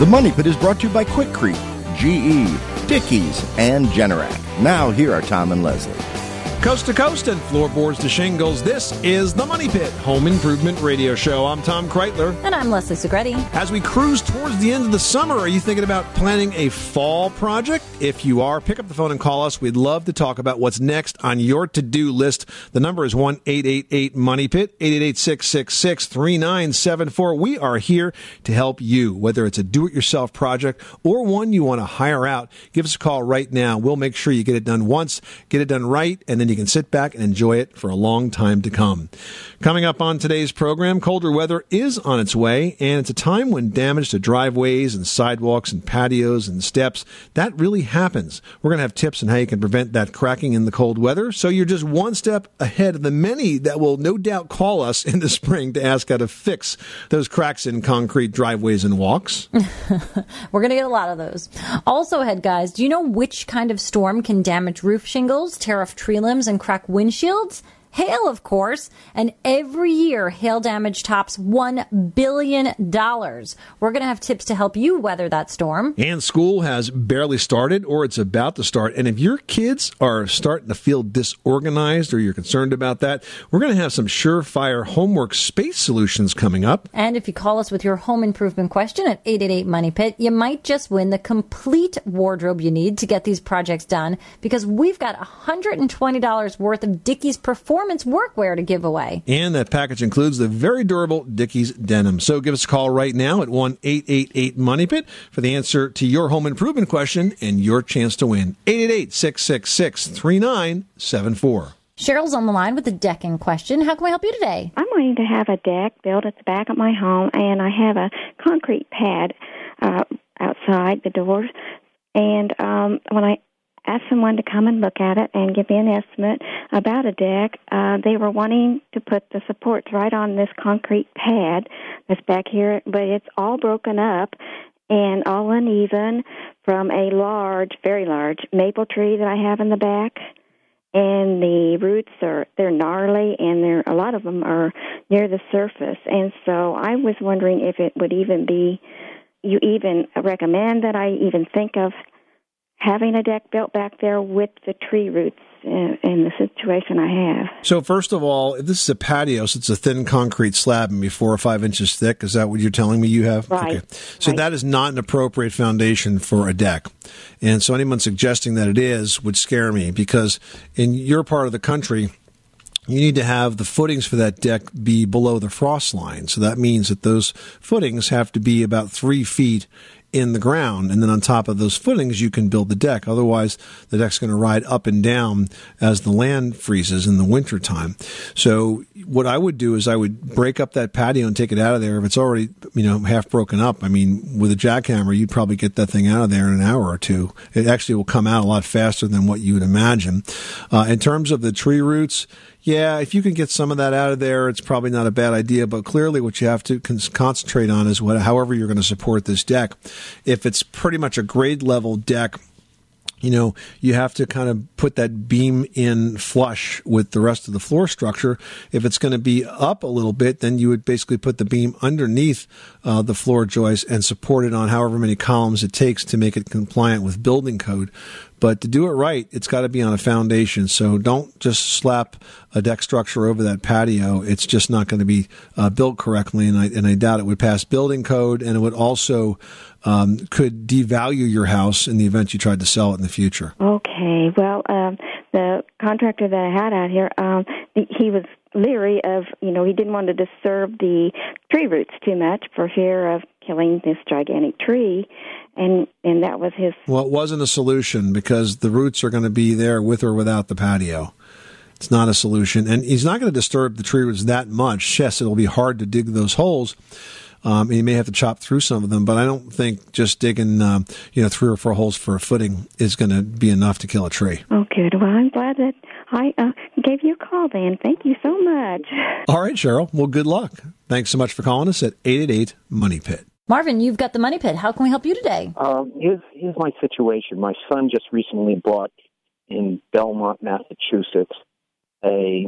The Money Pit is brought to you by Quikrete, GE, Dickies, and Generac. Now, here are Tom and Leslie. Coast to coast and floorboards to shingles, this is The Money Pit Home Improvement Radio Show. I'm Tom Kreitler. And I'm Leslie Segretti. As we cruise towards the end of the summer, are you thinking about planning a fall project? If you are, pick up the phone and call us. We'd love to talk about what's next on your to-do list. The number is 1-888-MONEY-PIT, 888-666-3974. We are here to help you, whether it's a do-it-yourself project or one you want to hire out. Give us a call right now. We'll make sure you get it done once, get it done right, and then you can sit back and enjoy it for a long time to come. Coming up on today's program, colder weather is on its way, and it's a time when damage to driveways and sidewalks and patios and steps, that really happens. We're going to have tips on how you can prevent that cracking in the cold weather, so you're just one step ahead of the many that will no doubt call us in the spring to ask how to fix those cracks in concrete driveways and walks. We're going to get a lot of those. Also ahead, guys, do you know which kind of storm can damage roof shingles, tear off tree limbs, and crack windshields? Hail, of course. And every year, hail damage tops $1 billion. We're going to have tips to help you weather that storm. And school has barely started, or it's about to start. And if your kids are starting to feel disorganized or you're concerned about that, we're going to have some surefire homework space solutions coming up. And if you call us with your home improvement question at 888-MONEY-PIT, you might just win the complete wardrobe you need to get these projects done, because we've got $120 worth of Dickies Performance workwear to give away. And that package includes the very durable Dickies denim. So give us a call right now at 1-888-MONEY-PIT for the answer to your home improvement question and your chance to win. 888-666-3974. Cheryl's on the line with the deck in question. How can we help you today? I'm wanting to have a deck built at the back of my home, and I have a concrete pad outside the doors. And when I asked someone to come and look at it and give me an estimate about a deck, they were wanting to put the supports right on this concrete pad that's back here, but it's all broken up and all uneven from a large, very large maple tree that I have in the back. And the roots they're gnarly, and a lot of them are near the surface. And so I was wondering if it would even be, you even recommend that I even think of having a deck built back there with the tree roots in the situation I have. So first of all, if this is a patio, so it's a thin concrete slab, maybe 4 or 5 inches thick. Is that what you're telling me you have? Right. Okay. So right. That is not an appropriate foundation for a deck. And so anyone suggesting that it is would scare me, because in your part of the country, you need to have the footings for that deck be below the frost line. So that means that those footings have to be about 3 feet in the ground, and then on top of those footings you can build the deck. Otherwise the deck's going to ride up and down as the land freezes in the wintertime. So what I would do is I would break up that patio and take it out of there. If it's already half broken up, I mean, with a jackhammer you'd probably get that thing out of there in an hour or two. It actually will come out a lot faster than what you would imagine. In terms of the tree roots, yeah, if you can get some of that out of there, it's probably not a bad idea. But clearly what you have to concentrate on is however you're going to support this deck. If it's pretty much a grade level deck, you have to kind of put that beam in flush with the rest of the floor structure. If it's going to be up a little bit, then you would basically put the beam underneath the floor joist and support it on however many columns it takes to make it compliant with building code. But to do it right, it's got to be on a foundation. So don't just slap a deck structure over that patio. It's just not going to be built correctly, and I doubt it would pass building code, and it would also could devalue your house in the event you tried to sell it in the future. Okay. Well, the contractor that I had out here, he was leery of, he didn't want to disturb the tree roots too much for fear of killing this gigantic tree, and that was his... Well, it wasn't a solution, because the roots are going to be there with or without the patio. It's not a solution, and he's not going to disturb the tree roots that much. Yes, it'll be hard to dig those holes. And you may have to chop through some of them, but I don't think just digging, 3 or 4 holes for a footing is going to be enough to kill a tree. Oh, good. Well, I'm glad that I gave you a call, then. Thank you so much. All right, Cheryl. Well, good luck. Thanks so much for calling us at 888-MONEY-PIT. Marvin, you've got the Money Pit. How can we help you today? Here's my situation. My son just recently bought in Belmont, Massachusetts, a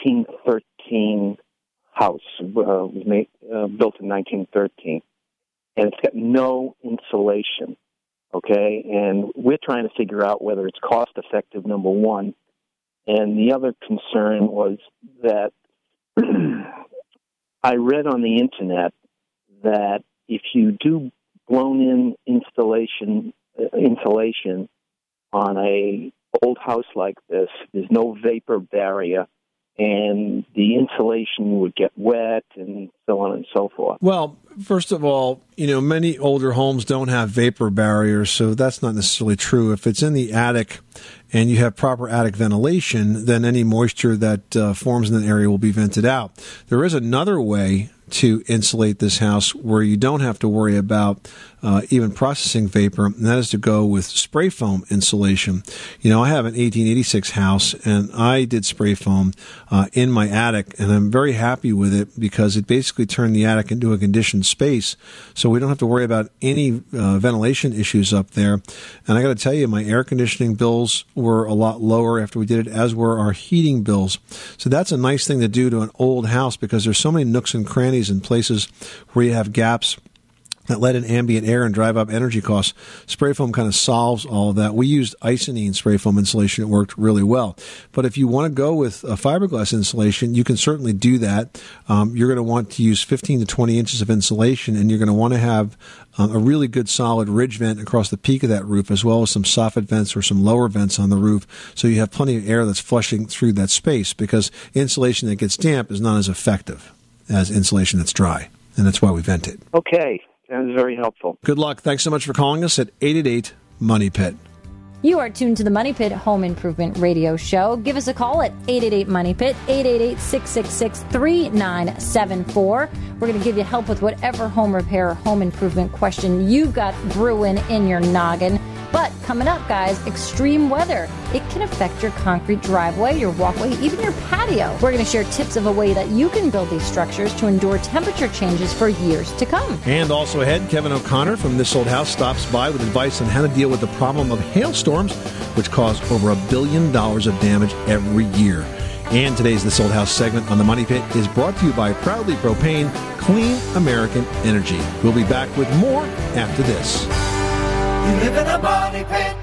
1913 house, built in 1913. and it's got no insulation, okay? And we're trying to figure out whether it's cost-effective, number one. And the other concern was that I read on the Internet that if you do blown-in insulation on a old house like this, there's no vapor barrier, and the insulation would get wet and so on and so forth. Well, first of all, many older homes don't have vapor barriers, so that's not necessarily true. If it's in the attic and you have proper attic ventilation, then any moisture that forms in that area will be vented out. There is another way to insulate this house where you don't have to worry about even processing vapor, and that is to go with spray foam insulation. I have an 1886 house, and I did spray foam in my attic, and I'm very happy with it because it basically turned the attic into a conditioned space, so we don't have to worry about any ventilation issues up there. And I got to tell you, my air conditioning bills were a lot lower after we did it, as were our heating bills. So that's a nice thing to do to an old house because there's so many nooks and crannies and places where you have gaps that let in ambient air and drive up energy costs. Spray foam kind of solves all of that. We used Icynene spray foam insulation. It worked really well. But if you want to go with a fiberglass insulation, you can certainly do that. You're going to want to use 15 to 20 inches of insulation, and you're going to want to have a really good solid ridge vent across the peak of that roof, as well as some soffit vents or some lower vents on the roof, so you have plenty of air that's flushing through that space, because insulation that gets damp is not as effective as insulation that's dry, and that's why we vent it. Okay. That was very helpful. Good luck. Thanks so much for calling us at 888-MONEY-PIT. You are tuned to the Money Pit Home Improvement Radio Show. Give us a call at 888-MONEY-PIT, 888-666-3974. We're going to give you help with whatever home repair or home improvement question you've got brewing in your noggin. But coming up, guys, extreme weather. It can affect your concrete driveway, your walkway, even your patio. We're going to share tips of a way that you can build these structures to endure temperature changes for years to come. And also ahead, Kevin O'Connor from This Old House stops by with advice on how to deal with the problem of hailstorms, which cause over $1 billion of damage every year. And today's This Old House segment on the Money Pit is brought to you by Proudly Propane, Clean American Energy. We'll be back with more after this. You live in a money pit.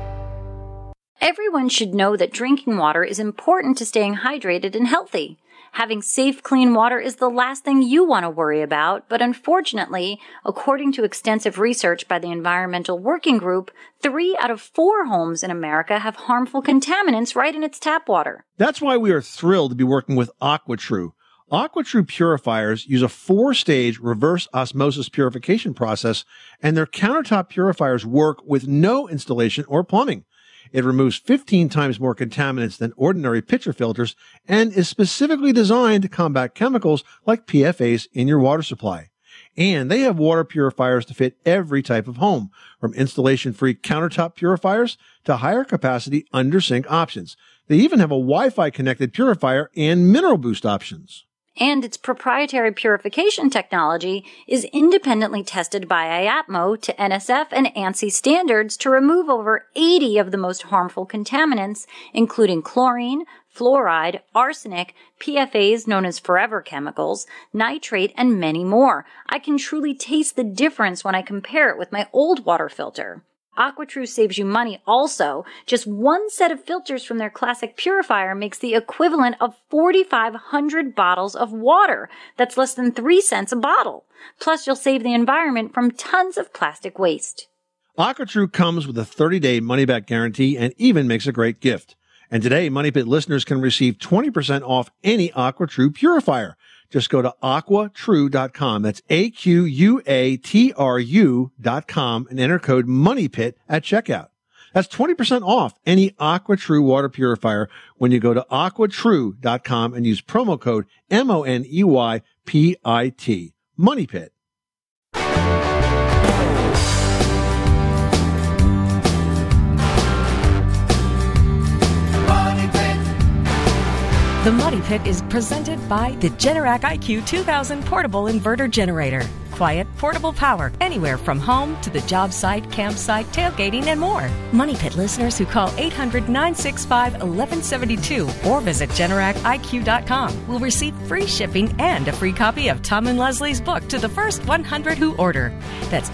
Everyone should know that drinking water is important to staying hydrated and healthy. Having safe, clean water is the last thing you want to worry about, but unfortunately, according to extensive research by the Environmental Working Group, 3 out of 4 homes in America have harmful contaminants right in its tap water. That's why we are thrilled to be working with AquaTrue. AquaTrue purifiers use a 4-stage reverse osmosis purification process, and their countertop purifiers work with no installation or plumbing. It removes 15 times more contaminants than ordinary pitcher filters and is specifically designed to combat chemicals like PFAS in your water supply. And they have water purifiers to fit every type of home, from installation-free countertop purifiers to higher capacity under-sink options. They even have a Wi-Fi connected purifier and mineral boost options. And its proprietary purification technology is independently tested by IAPMO to NSF and ANSI standards to remove over 80 of the most harmful contaminants, including chlorine, fluoride, arsenic, PFAS known as forever chemicals, nitrate, and many more. I can truly taste the difference when I compare it with my old water filter. AquaTrue saves you money also. Just one set of filters from their classic purifier makes the equivalent of 4,500 bottles of water. That's less than 3 cents a bottle. Plus, you'll save the environment from tons of plastic waste. AquaTrue comes with a 30-day money-back guarantee and even makes a great gift. And today, Money Pit listeners can receive 20% off any AquaTrue purifier. Just go to aquatrue.com. That's AQUATRU.com and enter code MONEYPIT at checkout. That's 20% off any AquaTrue water purifier when you go to aquatrue.com and use promo code MONEYPIT. MONEYPIT. The Money Pit is presented by the Generac IQ 2000 Portable Inverter Generator. quiet, portable power anywhere from home to the job site, campsite, tailgating, and more. Money Pit listeners who call 800-965-1172 or visit GeneracIQ.com will receive free shipping and a free copy of Tom and Leslie's book to the first 100 who order. That's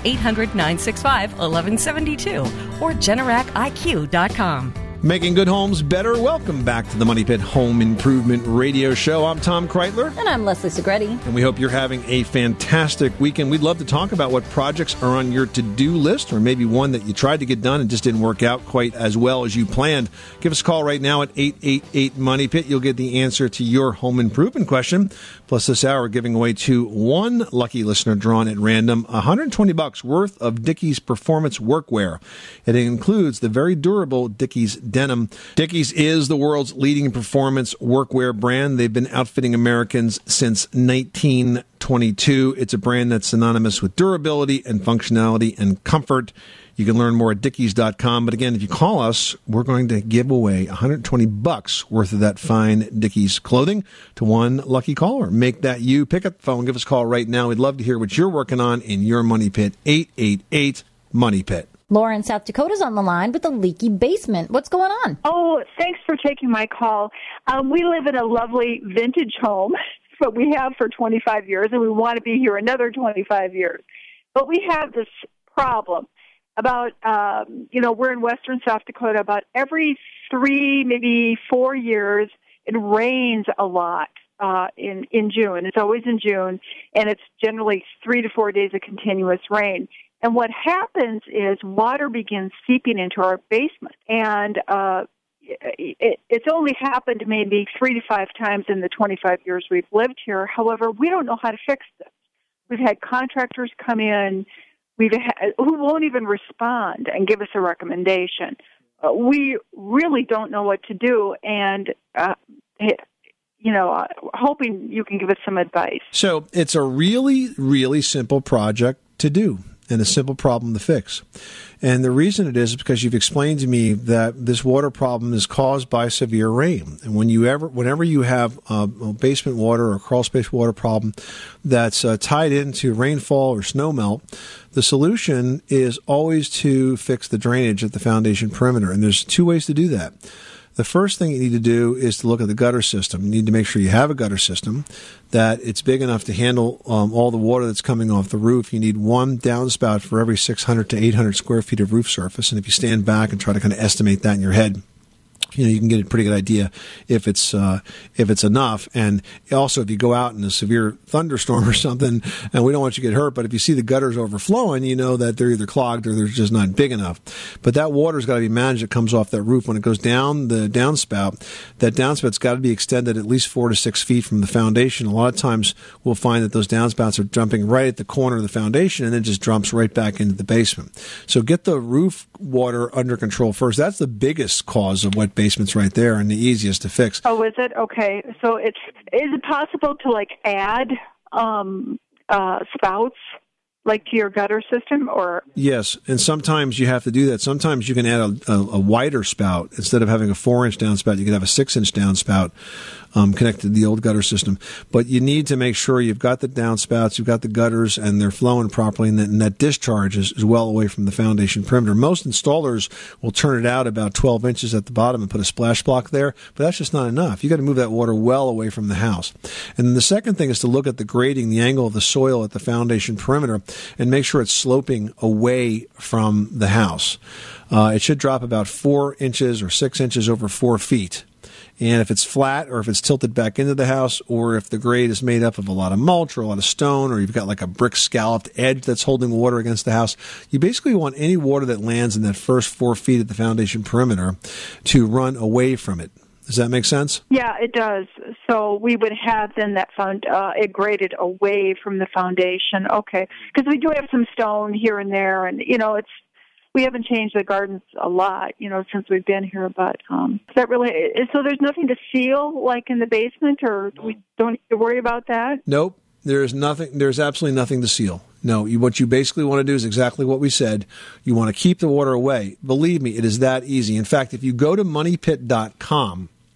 800-965-1172 or GeneracIQ.com. Making good homes better. Welcome back to the Money Pit Home Improvement Radio Show. I'm Tom Kreitler. And I'm Leslie Segretti. And we hope you're having a fantastic weekend. We'd love to talk about what projects are on your to-do list, or maybe one that you tried to get done and just didn't work out quite as well as you planned. Give us a call right now at 888-MONEY-PIT. You'll get the answer to your home improvement question. Plus, this hour, we're giving away to one lucky listener drawn at random $120 worth of Dickies Performance Workwear. It includes the very durable Dickies denim. Dickies is the world's leading performance workwear brand. They've been outfitting Americans since 1922. It's a brand that's synonymous with durability and functionality and comfort. You can learn more at Dickies.com. But again, if you call us, we're going to give away $120 worth of that fine Dickies clothing to one lucky caller. Make that you. Pick up the phone. Give us a call right now. We'd love to hear what you're working on in your Money Pit. 888-MONEY-PIT. Laura in South Dakota's on the line with a leaky basement. What's going on? Oh, thanks for taking my call. We live in a lovely vintage home, but we have for 25 years, and we want to be here another 25 years. But we have this problem about, we're in western South Dakota. About every 3, maybe 4 years, it rains a lot in June. It's always in June, and it's generally 3 to 4 days of continuous rain. And what happens is water begins seeping into our basement. And it's only happened maybe 3 to 5 times in the 25 years we've lived here. However, we don't know how to fix this. We've had contractors come in who won't even respond and give us a recommendation. We really don't know what to do, and hoping you can give us some advice. So it's a really, really simple project to do and a simple problem to fix. And the reason it is because you've explained to me that this water problem is caused by severe rain. And whenever you have a basement water or crawl space water problem that's tied into rainfall or snow melt, the solution is always to fix the drainage at the foundation perimeter. And there's 2 ways to do that. The first thing you need to do is to look at the gutter system. You need to make sure you have a gutter system, that it's big enough to handle all the water that's coming off the roof. You need one downspout for every 600 to 800 square feet of roof surface. And if you stand back and try to kind of estimate that in your head, you can get a pretty good idea if it's enough. And also, if you go out in a severe thunderstorm or something, and we don't want you to get hurt, but if you see the gutters overflowing, you know that they're either clogged or they're just not big enough. But that water's got to be managed. It comes off that roof. When it goes down the downspout, that downspouts got to be extended at least 4 to 6 feet from the foundation. A lot of times we'll find that those downspouts are jumping right at the corner of the foundation and then just dumps right back into the basement. So get the roof water under control first. That's the biggest cause of wet basements right there, and the easiest to fix. Oh, is it? Okay. So is it possible to add spouts to your gutter system, or? Yes, and sometimes you have to do that. Sometimes you can add a wider spout. Instead of having a 4-inch downspout, you can have a 6-inch downspout connected to the old gutter system. But you need to make sure you've got the downspouts, you've got the gutters, and they're flowing properly, and that discharge is well away from the foundation perimeter. Most installers will turn it out about 12 inches at the bottom and put a splash block there, but that's just not enough. You've got to move that water well away from the house. And then the second thing is to look at the grading, the angle of the soil at the foundation perimeter, and make sure it's sloping away from the house. It should drop about 4 inches or 6 inches over 4 feet. And if it's flat, or if it's tilted back into the house, or if the grade is made up of a lot of mulch or a lot of stone, or you've got like a brick scalloped edge that's holding water against the house, you basically want any water that lands in that first 4 feet at the foundation perimeter to run away from it. Does that make sense? Yeah, it does. So we would have then that it graded away from the foundation. Okay, because we do have some stone here and there, and we haven't changed the gardens a lot, since we've been here. But is that really? So there's nothing to seal in the basement, or we don't need to worry about that? Nope. There's nothing. There's absolutely nothing to seal. No, what you basically want to do is exactly what we said. You want to keep the water away. Believe me, it is that easy. In fact, if you go to MoneyPit.com,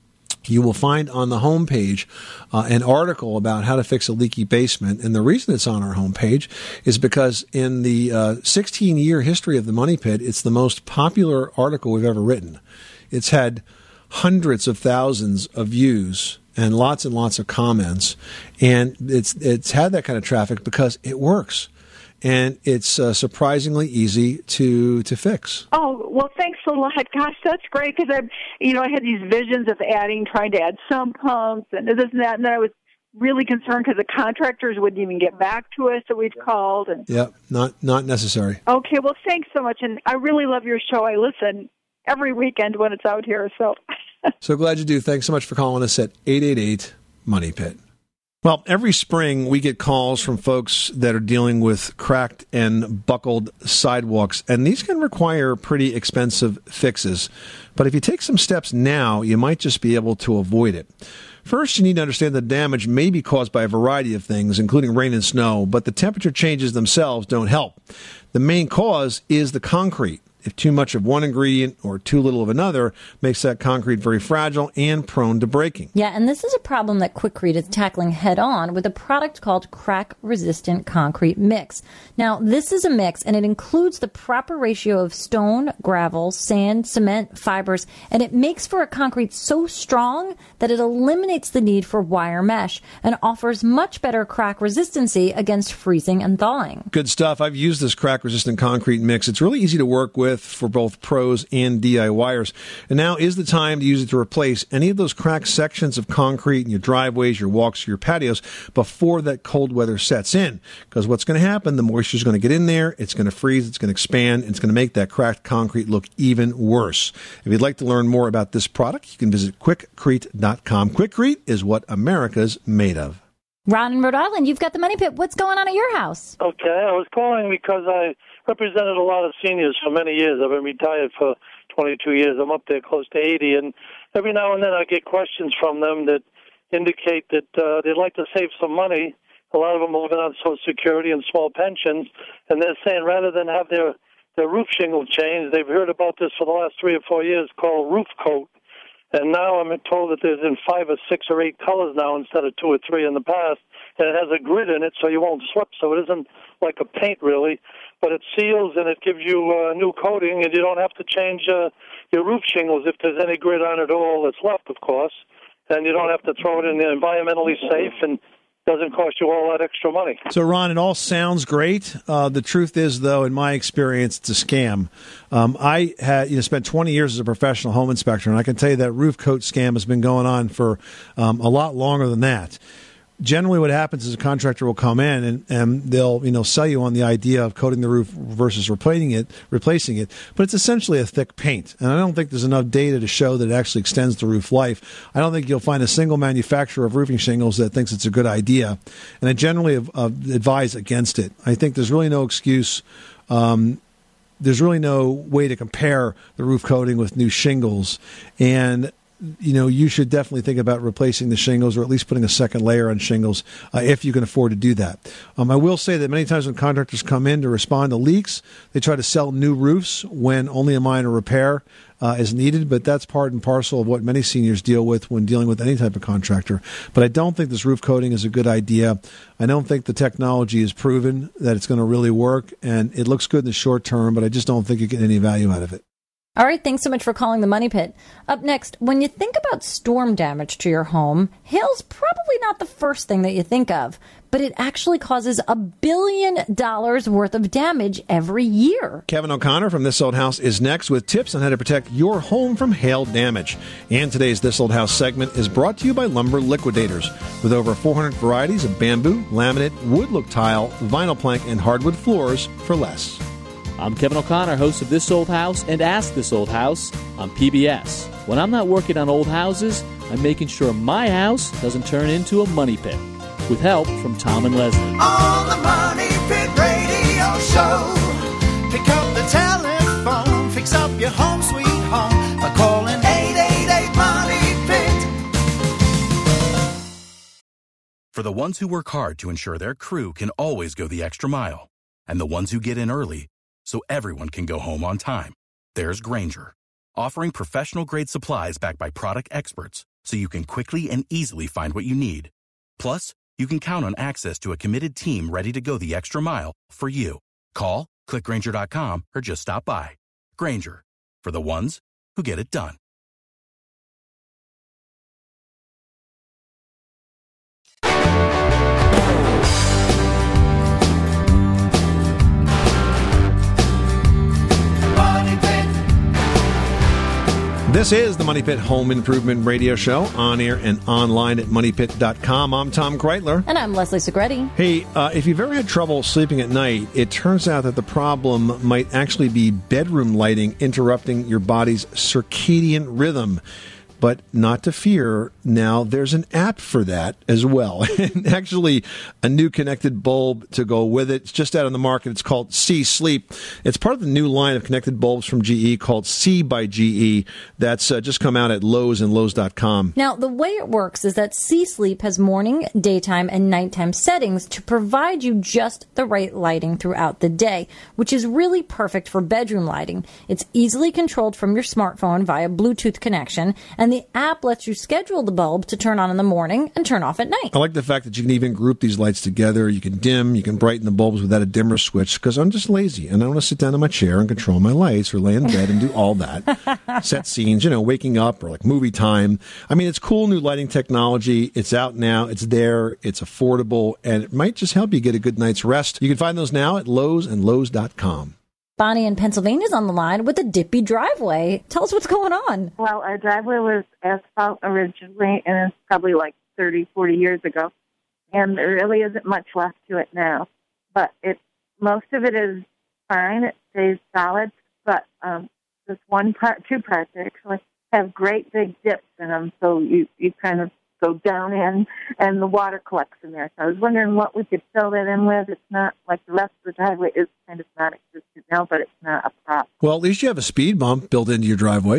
you will find on the homepage an article about how to fix a leaky basement. And the reason it's on our homepage is because in the 16-year history of the Money Pit, it's the most popular article we've ever written. It's had hundreds of thousands of views and lots of comments. And it's had that kind of traffic because it works. And it's surprisingly easy to fix. Oh, well, thanks a lot. Gosh, that's great because I had these visions of trying to add sump pumps and this and that, and then I was really concerned because the contractors wouldn't even get back to us that we'd called. And yeah, not necessary. Okay, well, thanks so much, and I really love your show. I listen every weekend when it's out here. So glad you do. Thanks so much for calling us at 888-MONEY-PIT. Well, every spring we get calls from folks that are dealing with cracked and buckled sidewalks, and these can require pretty expensive fixes. But if you take some steps now, you might just be able to avoid it. First, you need to understand that damage may be caused by a variety of things, including rain and snow, but the temperature changes themselves don't help. The main cause is the concrete. If too much of one ingredient or too little of another makes that concrete very fragile and prone to breaking. Yeah, and this is a problem that Quikrete is tackling head on with a product called Crack-Resistant Concrete Mix. Now, this is a mix, and it includes the proper ratio of stone, gravel, sand, cement, fibers, and it makes for a concrete so strong that it eliminates the need for wire mesh and offers much better crack resistancy against freezing and thawing. Good stuff. I've used this crack-resistant concrete mix. It's really easy to work with for both pros and DIYers. And now is the time to use it to replace any of those cracked sections of concrete in your driveways, your walks, your patios before that cold weather sets in. Because what's going to happen, the moisture is going to get in there, it's going to freeze, it's going to expand, and it's going to make that cracked concrete look even worse. If you'd like to learn more about this product, you can visit Quikrete.com. Quikrete is what America's made of. Ron in Rhode Island, you've got the Money Pit. What's going on at your house? Okay, I was calling because I represented a lot of seniors for many years. I've been retired for 22 years. I'm up there close to 80, and every now and then I get questions from them that indicate that they'd like to save some money. A lot of them are living on Social Security and small pensions, and they're saying rather than have their roof shingle changed, they've heard about this for the last 3 or 4 years called roof coat. And now I'm told that there's in 5 or 6 or 8 colors now instead of 2 or 3 in the past. And it has a grid in it so you won't slip. So it isn't like a paint really, but it seals and it gives you a new coating, and you don't have to change your roof shingles if there's any grid on it at all that's left, of course. And you don't have to throw it in environmentally safe, and doesn't cost you all that extra money. So, Ron, it all sounds great. The truth is, though, in my experience, it's a scam. I had spent 20 years as a professional home inspector, and I can tell you that roof coat scam has been going on for a lot longer than that. Generally, what happens is a contractor will come in and they'll sell you on the idea of coating the roof versus replacing it, but it's essentially a thick paint. And I don't think there's enough data to show that it actually extends the roof life. I don't think you'll find a single manufacturer of roofing shingles that thinks it's a good idea, and I generally advise against it. I think there's really no excuse. There's really no way to compare the roof coating with new shingles, and you should definitely think about replacing the shingles or at least putting a second layer on shingles if you can afford to do that. I will say that many times when contractors come in to respond to leaks, they try to sell new roofs when only a minor repair is needed, but that's part and parcel of what many seniors deal with when dealing with any type of contractor. But I don't think this roof coating is a good idea. I don't think the technology is proven that it's going to really work, and it looks good in the short term, but I just don't think you get any value out of it. All right, thanks so much for calling the Money Pit. Up next, when you think about storm damage to your home, hail's probably not the first thing that you think of, but it actually causes $1 billion worth of damage every year. Kevin O'Connor from This Old House is next with tips on how to protect your home from hail damage. And today's This Old House segment is brought to you by Lumber Liquidators, with over 400 varieties of bamboo, laminate, wood look tile, vinyl plank, and hardwood floors for less. I'm Kevin O'Connor, host of This Old House and Ask This Old House on PBS. When I'm not working on old houses, I'm making sure my house doesn't turn into a money pit. With help from Tom and Leslie. On the Money Pit Radio Show, pick up the telephone, fix up your home sweet home by calling 888-MONEY-PIT. For the ones who work hard to ensure their crew can always go the extra mile, and the ones who get in early so everyone can go home on time, there's Grainger, offering professional-grade supplies backed by product experts so you can quickly and easily find what you need. Plus, you can count on access to a committed team ready to go the extra mile for you. Call, click Grainger.com, or just stop by. Grainger, for the ones who get it done. This is the Money Pit Home Improvement Radio Show, on air and online at moneypit.com. I'm Tom Kreitler. And I'm Leslie Segretti. Hey, if you've ever had trouble sleeping at night, it turns out that the problem might actually be bedroom lighting interrupting your body's circadian rhythm. But not to fear, now there's an app for that as well. And actually, a new connected bulb to go with it. It's just out on the market. It's called C Sleep. It's part of the new line of connected bulbs from GE called C by GE. That's just come out at Lowe's and Lowe's.com. Now, the way it works is that C Sleep has morning, daytime, and nighttime settings to provide you just the right lighting throughout the day, which is really perfect for bedroom lighting. It's easily controlled from your smartphone via Bluetooth connection, and the app lets you schedule the bulb to turn on in the morning and turn off at night. I like the fact that you can even group these lights together. You can dim, you can brighten the bulbs without a dimmer switch, because I'm just lazy and I want to sit down in my chair and control my lights or lay in bed and do all that. Set scenes, waking up or like movie time. I mean, it's cool new lighting technology. It's out now. It's there. It's affordable, and it might just help you get a good night's rest. You can find those now at Lowe's and Lowe's.com. Bonnie in Pennsylvania is on the line with a dippy driveway. Tell us what's going on. Well, our driveway was asphalt originally, and it's probably like 30, 40 years ago. And there really isn't much left to it now. But most of it is fine. It stays solid. But this two parts actually have great big dips in them. So you kind of go down in, and the water collects in there. So I was wondering what we could fill that in with. It's not like the rest of the driveway is kind of non-existent now, but it's not a problem. Well, at least you have a speed bump built into your driveway,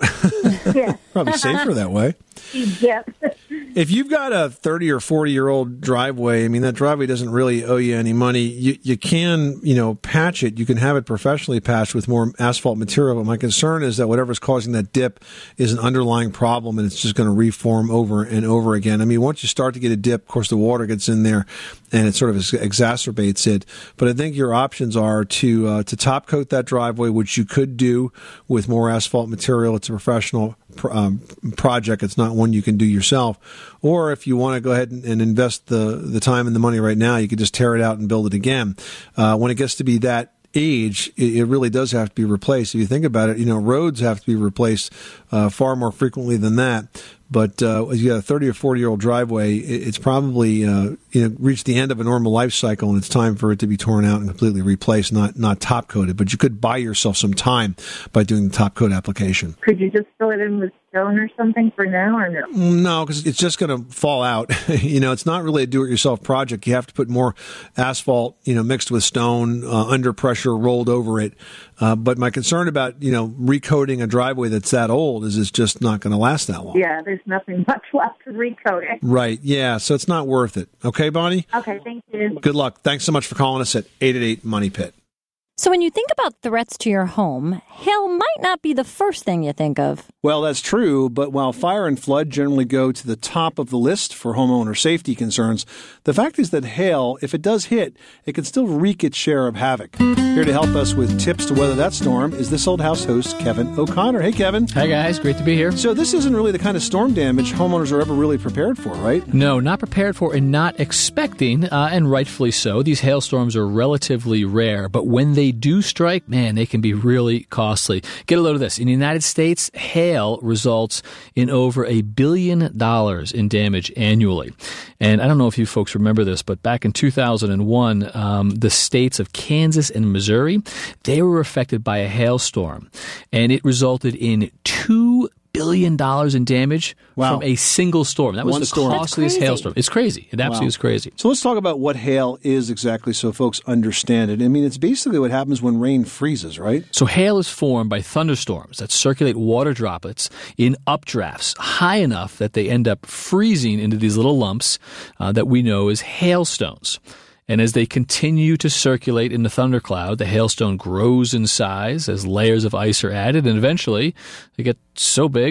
Yeah. Probably safer that way. Yeah. If you've got a 30 or 40-year-old driveway, I mean, that driveway doesn't really owe you any money. You can, patch it. You can have it professionally patched with more asphalt material. But my concern is that whatever's causing that dip is an underlying problem, and it's just going to reform over and over again. I mean, once you start to get a dip, of course, the water gets in there, and it sort of exacerbates it. But I think your options are to top coat that driveway, which you could do with more asphalt material. It's a professional project. It's not one you can do yourself. Or if you want to go ahead and invest the time and the money right now, you could just tear it out and build it again. When it gets to be that age, it really does have to be replaced. If you think about it, roads have to be replaced far more frequently than that. But if you got a 30 or 40-year-old driveway, it's probably reached the end of a normal life cycle, and it's time for it to be torn out and completely replaced, not top coated. But you could buy yourself some time by doing the top coat application. Could you just fill it in with stone or something for now, or no? No, because it's just going to fall out. It's not really a do-it-yourself project. You have to put more asphalt, mixed with stone, under pressure, rolled over it. But my concern about, recoating a driveway that's that old is it's just not going to last that long. Yeah, there's nothing much left to recoat it. Right, yeah, so it's not worth it. Okay, Bonnie? Okay, thank you. Good luck. Thanks so much for calling us at 888-MONEY-PIT. So when you think about threats to your home, hail might not be the first thing you think of. Well, that's true, but while fire and flood generally go to the top of the list for homeowner safety concerns, the fact is that hail, if it does hit, it can still wreak its share of havoc. Here to help us with tips to weather that storm is This Old House host Kevin O'Connor. Hey, Kevin. Hi, guys. Great to be here. So this isn't really the kind of storm damage homeowners are ever really prepared for, right? No, not prepared for and not expecting, and rightfully so. These hailstorms are relatively rare, but when they do strike, man, they can be really costly. Get a load of this. In the United States, hail results in over $1 billion in damage annually. And I don't know if you folks remember this, but back in 2001, the states of Kansas and Missouri, they were affected by a hailstorm, and it resulted in $2 billion in damage from a single storm. That was the costliest hailstorm. It's crazy. It absolutely is crazy. So let's talk about what hail is exactly so folks understand it. I mean, it's basically what happens when rain freezes, right? So hail is formed by thunderstorms that circulate water droplets in updrafts high enough that they end up freezing into these little lumps that we know as hailstones. And as they continue to circulate in the thundercloud, the hailstone grows in size as layers of ice are added, and eventually they get so big,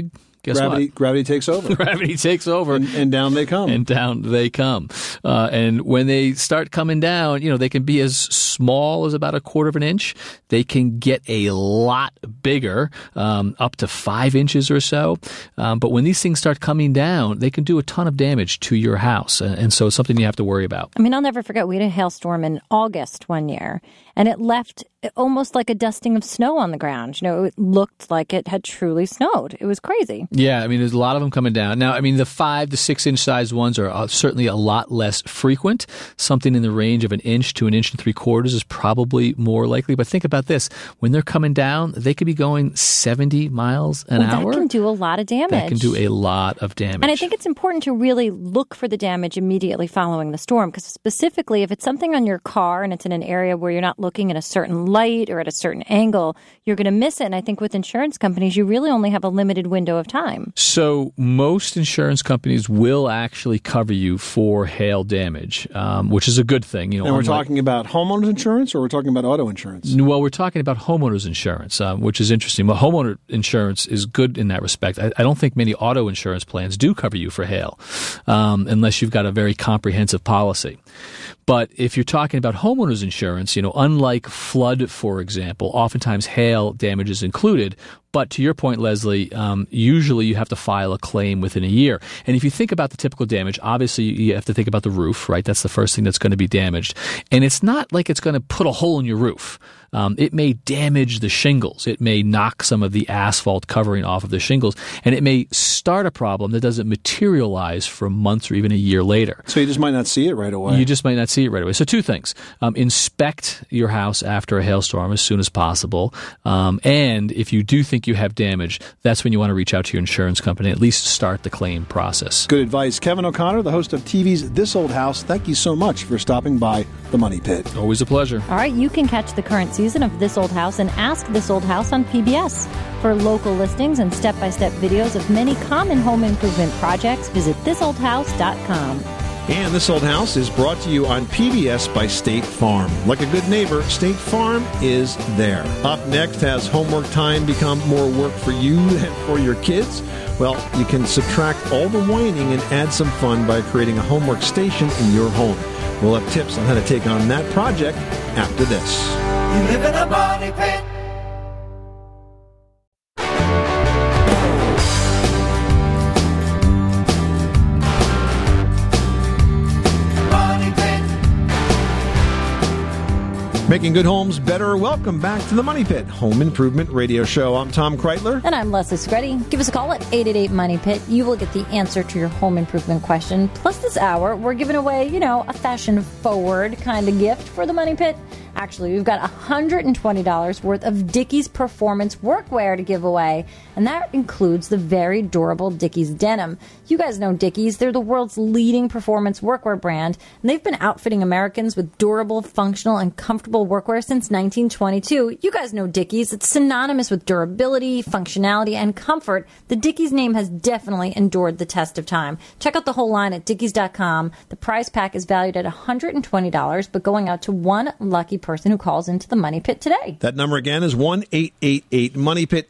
guess gravity takes over. Gravity takes over. And down they come. And down they come. And when they start coming down, they can be as small as about 1/4 of an inch. They can get a lot bigger, up to 5 inches or so. But when these things start coming down, they can do a ton of damage to your house. And so it's something you have to worry about. I mean, I'll never forget, we had a hailstorm in August one year, and it left almost like a dusting of snow on the ground. It looked like it had truly snowed. It was crazy. Yeah, I mean, there's a lot of them coming down. Now, I mean, the 5 to 6 inch size ones are certainly a lot less frequent. Something in the range of 1 inch to 1 3/4 inches is probably more likely. But think about this. When they're coming down, they could be going 70 miles an hour. That can do a lot of damage. That can do a lot of damage. And I think it's important to really look for the damage immediately following the storm, because specifically if it's something on your car and it's in an area where you're not looking at a certain light or at a certain angle, you're going to miss it. And I think with insurance companies, you really only have a limited window of time. So most insurance companies will actually cover you for hail damage, which is a good thing. And we're talking about homeowners insurance, or we're talking about auto insurance? Well, we're talking about homeowners insurance, which is interesting. Well, homeowner insurance is good in that respect. I don't think many auto insurance plans do cover you for hail, unless you've got a very comprehensive policy. But if you're talking about homeowners insurance, unlike flood, for example, oftentimes hail damage is included. But to your point, Leslie, usually you have to file a claim within a year. And if you think about the typical damage, obviously you have to think about the roof, right? That's the first thing that's going to be damaged. And it's not like it's going to put a hole in your roof. It may damage the shingles. It may knock some of the asphalt covering off of the shingles. And it may start a problem that doesn't materialize for months or even a year later. So you just might not see it right away. You just might not see it right away. So 2 things. Inspect your house after a hailstorm as soon as possible. And if you do think you have damage, that's when you want to reach out to your insurance company, at least start the claim process. Good advice. Kevin O'Connor, the host of TV's This Old House, thank you so much for stopping by the Money Pit. Always a pleasure. All right, you can catch the current season of This Old House and Ask This Old House on PBS. For local listings and step-by-step videos of many common home improvement projects, visit thisoldhouse.com. And This Old House is brought to you on PBS by State Farm. Like a good neighbor, State Farm is there. Up next, has homework time become more work for you and for your kids? Well, you can subtract all the whining and add some fun by creating a homework station in your home. We'll have tips on how to take on that project after this. You live in a money pit. Making good homes better. Welcome back to the Money Pit Home Improvement Radio Show. I'm Tom Kreitler. And I'm Leslie Screddy. Give us a call at 888-MONEY-PIT. You will get the answer to your home improvement question. Plus this hour, we're giving away, a fashion-forward kind of gift for the Money Pit. Actually, we've got $120 worth of Dickies Performance Workwear to give away, and that includes the very durable Dickies denim. You guys know Dickies. They're the world's leading performance workwear brand, and they've been outfitting Americans with durable, functional, and comfortable workwear since 1922. You guys know Dickies. It's synonymous with durability, functionality, and comfort. The Dickies name has definitely endured the test of time. Check out the whole line at Dickies.com. The prize pack is valued at $120, but going out to one lucky person who calls into the Money Pit today. That number again is 1-888-MONEY-PIT,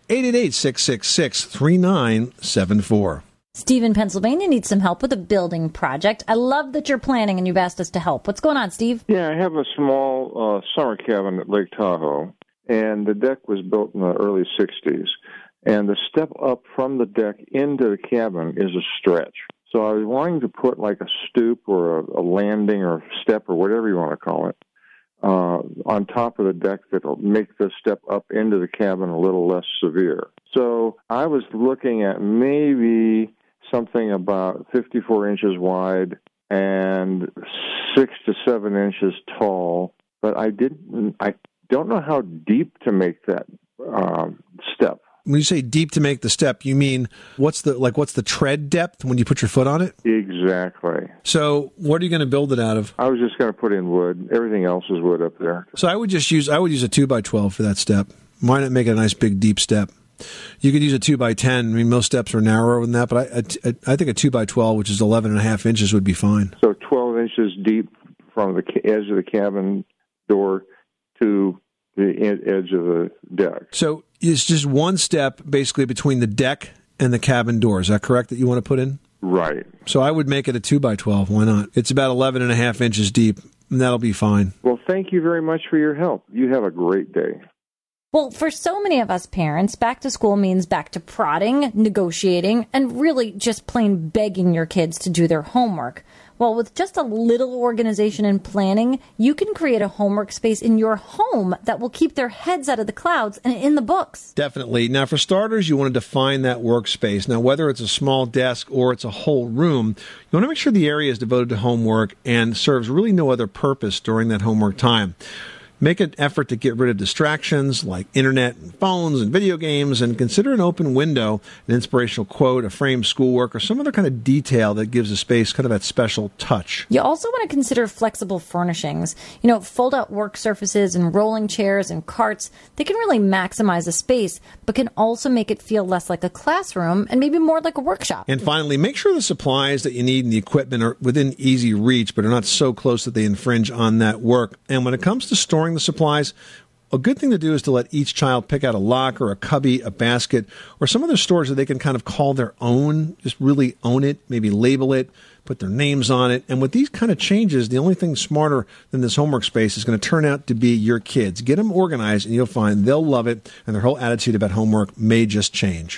888-666-3974. Steve in Pennsylvania needs some help with a building project. I love that you're planning and you've asked us to help. What's going on, Steve? Yeah, I have a small summer cabin at Lake Tahoe, and the deck was built in the early 60s. And the step up from the deck into the cabin is a stretch. So I was wanting to put like a stoop or a landing or step or whatever you want to call it on top of the deck that'll make the step up into the cabin a little less severe. So I was looking at maybe something about 54 inches wide and 6 to 7 inches tall, but I don't know how deep to make that step. When you say deep to make the step, you mean what's the tread depth when you put your foot on it? Exactly. So what are you going to build it out of? I was just going to put in wood. Everything else is wood up there. So I would use a 2x12 for that step. Why not make it a nice big deep step? You could use a 2x10. I mean, most steps are narrower than that, but I think a 2x12, which is 11.5 inches, would be fine. So 12 inches deep from the edge of the cabin door to the edge of the deck. So it's just one step basically between the deck and the cabin door. Is that correct that you want to put in? Right. So I would make it a 2x12. Why not? It's about 11.5 inches deep, and that'll be fine. Well, thank you very much for your help. You have a great day. Well, for so many of us parents, back to school means back to prodding, negotiating, and really just plain begging your kids to do their homework. Well, with just a little organization and planning, you can create a homework space in your home that will keep their heads out of the clouds and in the books. Definitely. Now, for starters, you want to define that workspace. Now, whether it's a small desk or it's a whole room, you want to make sure the area is devoted to homework and serves really no other purpose during that homework time. Make an effort to get rid of distractions like internet and phones and video games, and consider an open window, an inspirational quote, a framed schoolwork, or some other kind of detail that gives a space kind of that special touch. You also want to consider flexible furnishings. Fold-out work surfaces and rolling chairs and carts. They can really maximize the space, but can also make it feel less like a classroom and maybe more like a workshop. And finally, make sure the supplies that you need and the equipment are within easy reach, but are not so close that they infringe on that work. And when it comes to storing the supplies, a good thing to do is to let each child pick out a locker, a cubby, a basket, or some other storage that they can kind of call their own, just really own it, maybe label it, put their names on it. And with these kind of changes, the only thing smarter than this homework space is going to turn out to be your kids. Get them organized, and you'll find they'll love it, and their whole attitude about homework may just change.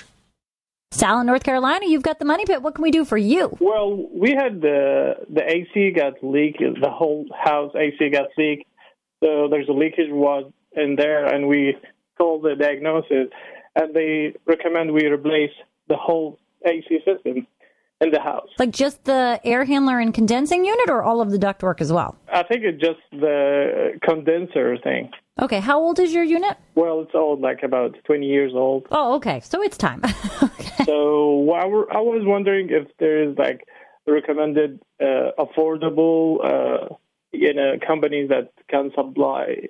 Sal in North Carolina, you've got the Money Pit. What can we do for you? Well, we had the AC got leaked, the whole house AC got leaked. So there's a leakage was in there, and we called the diagnosis, and they recommend we replace the whole AC system in the house. Like just the air handler and condensing unit, or all of the ductwork as well? I think it's just the condenser thing. Okay, how old is your unit? Well, it's old, like about 20 years old. Oh, okay, so it's time. Okay. So I was wondering if there is like recommended affordable companies that can supply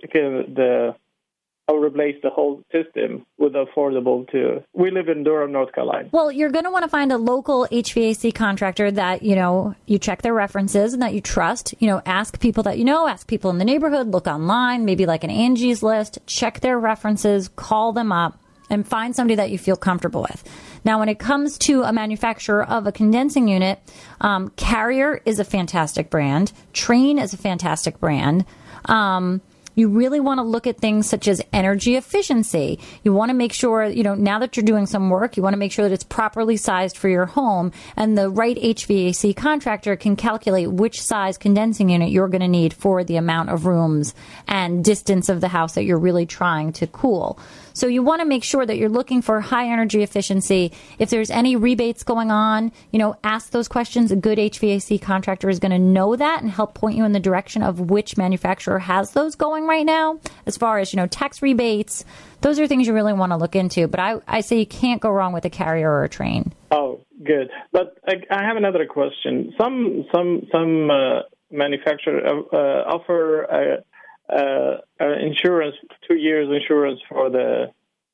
or replace the whole system with affordable too. We live in Durham, North Carolina. Well, you're going to want to find a local HVAC contractor that, you check their references and that you trust. Ask people that ask people in the neighborhood, look online, maybe like an Angie's List, check their references, call them up, and find somebody that you feel comfortable with. Now, when it comes to a manufacturer of a condensing unit, Carrier is a fantastic brand. Trane is a fantastic brand. You really want to look at things such as energy efficiency. You want to make sure, now that you're doing some work, you want to make sure that it's properly sized for your home, and the right HVAC contractor can calculate which size condensing unit you're going to need for the amount of rooms and distance of the house that you're really trying to cool. So you want to make sure that you're looking for high energy efficiency. If there's any rebates going on, ask those questions. A good HVAC contractor is going to know that and help point you in the direction of which manufacturer has those going right now. As far as, tax rebates, those are things you really want to look into. But I say you can't go wrong with a Carrier or a Trane. Oh, good. But I have another question. Some manufacturers offer insurance, 2 years insurance for the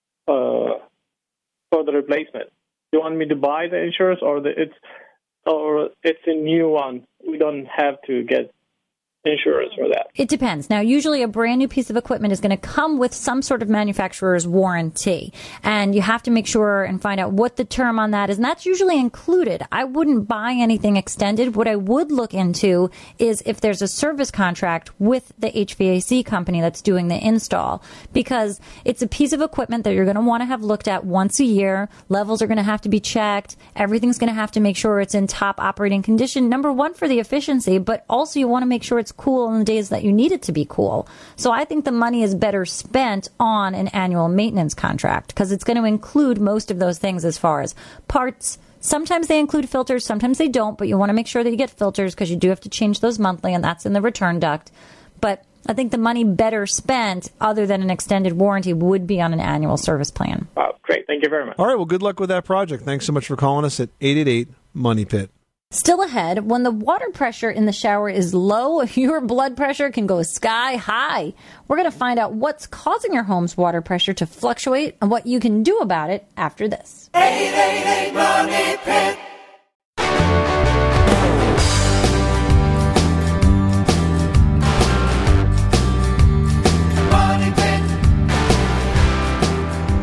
replacement. Do you want me to buy the insurance, or it's a new one? We don't have to get insurance for that. It depends. Now, usually a brand new piece of equipment is going to come with some sort of manufacturer's warranty, and you have to make sure and find out what the term on that is, and that's usually included. I wouldn't buy anything extended. What I would look into is if there's a service contract with the HVAC company that's doing the install, because it's a piece of equipment that you're going to want to have looked at once a year. Levels are going to have to be checked. Everything's going to have to make sure it's in top operating condition, number one, for the efficiency, but also you want to make sure it's cool on the days that you need it to be cool. So I think the money is better spent on an annual maintenance contract, because it's going to include most of those things as far as parts. Sometimes they include filters, sometimes they don't, but you want to make sure that you get filters, because you do have to change those monthly, and that's in the return duct. But I think the money better spent, other than an extended warranty, would be on an annual service plan. Oh, great. Thank you very much. All right, well, good luck with that project. Thanks so much for calling us at 888-MONEY-PIT. Still ahead, when the water pressure in the shower is low, your blood pressure can go sky high. We're going to find out what's causing your home's water pressure to fluctuate and what you can do about it after this. 888 Money Pit.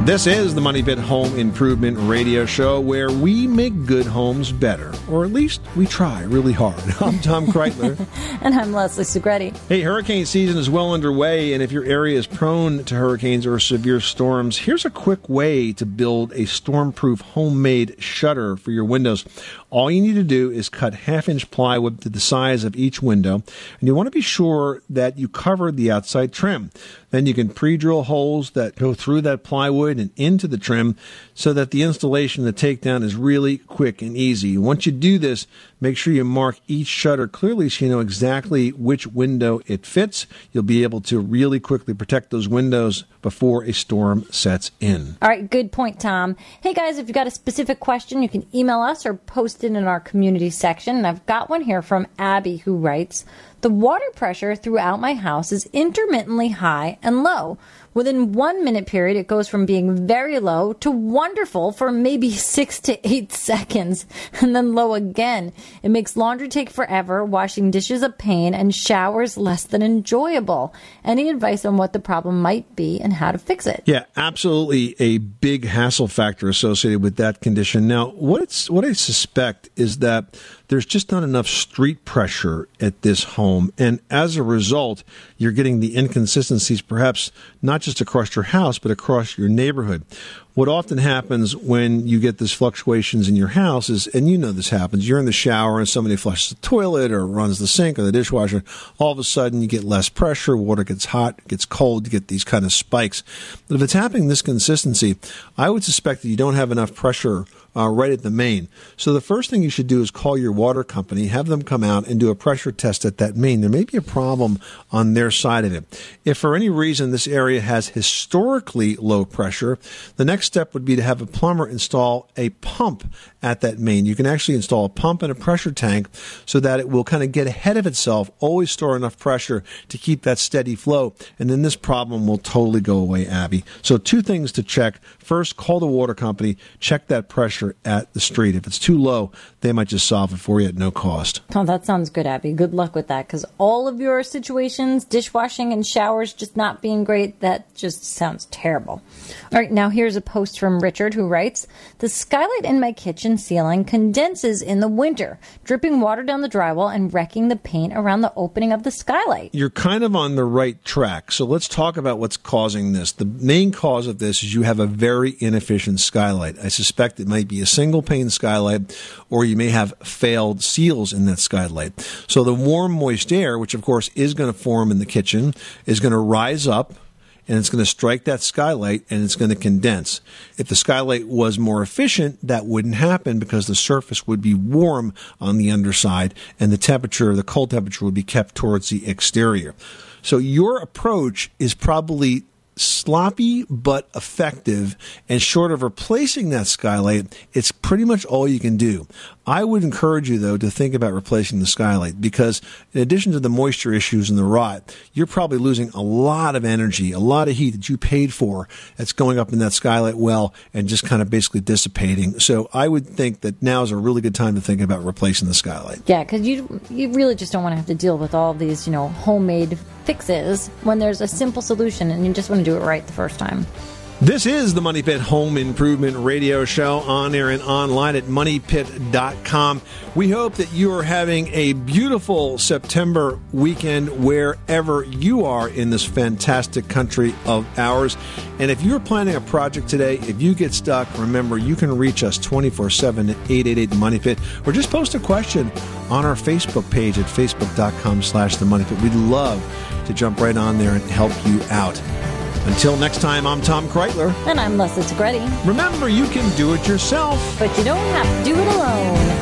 This is the Money Pit Home Improvement Radio Show, where we make good homes better, or at least we try really hard. I'm Tom Kreitler. And I'm Leslie Segretti. Hey, hurricane season is well underway, and if your area is prone to hurricanes or severe storms, here's a quick way to build a storm-proof homemade shutter for your windows. All you need to do is cut half-inch plywood to the size of each window, and you want to be sure that you cover the outside trim. Then you can pre-drill holes that go through that plywood and into the trim so that the installation and the takedown is really quick and easy. Once you do this, make sure you mark each shutter clearly so you know exactly which window it fits. You'll be able to really quickly protect those windows before a storm sets in. All right, good point, Tom. Hey, guys, if you've got a specific question, you can email us or post it in our community section. And I've got one here from Abby, who writes, "The water pressure throughout my house is intermittently high and low. Within 1 minute period, it goes from being very low to wonderful for maybe 6 to 8 seconds, and then low again. It makes laundry take forever, washing dishes a pain, and showers less than enjoyable. Any advice on what the problem might be and how to fix it?" Yeah, absolutely a big hassle factor associated with that condition. Now, what I suspect is that there's just not enough street pressure at this home, and as a result, you're getting the inconsistencies perhaps not just across your house, but across your neighborhood. What often happens when you get these fluctuations in your house is, and you know this happens, you're in the shower and somebody flushes the toilet or runs the sink or the dishwasher, all of a sudden you get less pressure, water gets hot, gets cold, you get these kind of spikes. But if it's happening this consistency, I would suspect that you don't have enough pressure right at the main. So the first thing you should do is call your water company, have them come out and do a pressure test at that main. There may be a problem on their side of it. If for any reason this area has historically low pressure, the next step would be to have a plumber install a pump at that main. You can actually install a pump and a pressure tank so that it will kind of get ahead of itself, always store enough pressure to keep that steady flow, and then this problem will totally go away, Abby. So 2 things to check. First, call the water company, check that pressure at the street. If it's too low, they might just solve it for you at no cost. Oh, that sounds good, Abby. Good luck with that, because all of your situations, dishwashing and showers just not being great, that just sounds terrible. All right, now here's a post from Richard, who writes, "The skylight in my kitchen ceiling condenses in the winter, dripping water down the drywall and wrecking the paint around the opening of the skylight." You're kind of on the right track. So let's talk about what's causing this. The main cause of this is you have a very inefficient skylight. I suspect it might be a single pane skylight, or you may have failed seals in that skylight. So the warm, moist air, which of course is going to form in the kitchen, is going to rise up, and it's going to strike that skylight, and it's going to condense. If the skylight was more efficient, that wouldn't happen because the surface would be warm on the underside, and the cold temperature would be kept towards the exterior. So your approach is probably sloppy but effective, and short of replacing that skylight, it's pretty much all you can do. I would encourage you, though, to think about replacing the skylight, because in addition to the moisture issues and the rot, you're probably losing a lot of energy, a lot of heat that you paid for that's going up in that skylight well and just kind of basically dissipating. So I would think that now is a really good time to think about replacing the skylight. Yeah, because you really just don't want to have to deal with all these, homemade fixes when there's a simple solution and you just want to do it right the first time. This is the Money Pit Home Improvement Radio Show, on air and online at moneypit.com. We hope that you are having a beautiful September weekend wherever you are in this fantastic country of ours. And if you're planning a project today, if you get stuck, remember you can reach us 24/7 at 888-MONEYPIT, or just post a question on our Facebook page at facebook.com/themoneypit. We'd love to jump right on there and help you out. Until next time, I'm Tom Kreitler. And I'm Leslie Segretti. Remember, you can do it yourself, but you don't have to do it alone.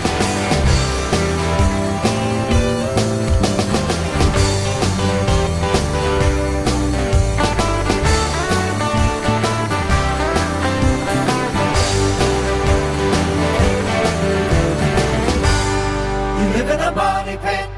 You live in a money pit.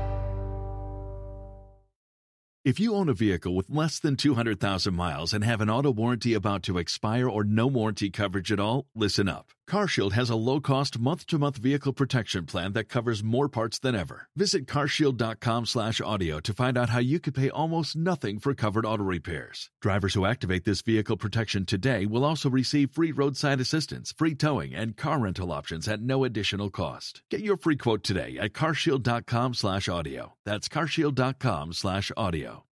If you own a vehicle with less than 200,000 miles and have an auto warranty about to expire or no warranty coverage at all, listen up. CarShield has a low-cost month-to-month vehicle protection plan that covers more parts than ever. Visit carshield.com/audio to find out how you could pay almost nothing for covered auto repairs. Drivers who activate this vehicle protection today will also receive free roadside assistance, free towing, and car rental options at no additional cost. Get your free quote today at carshield.com/audio. That's carshield.com/audio.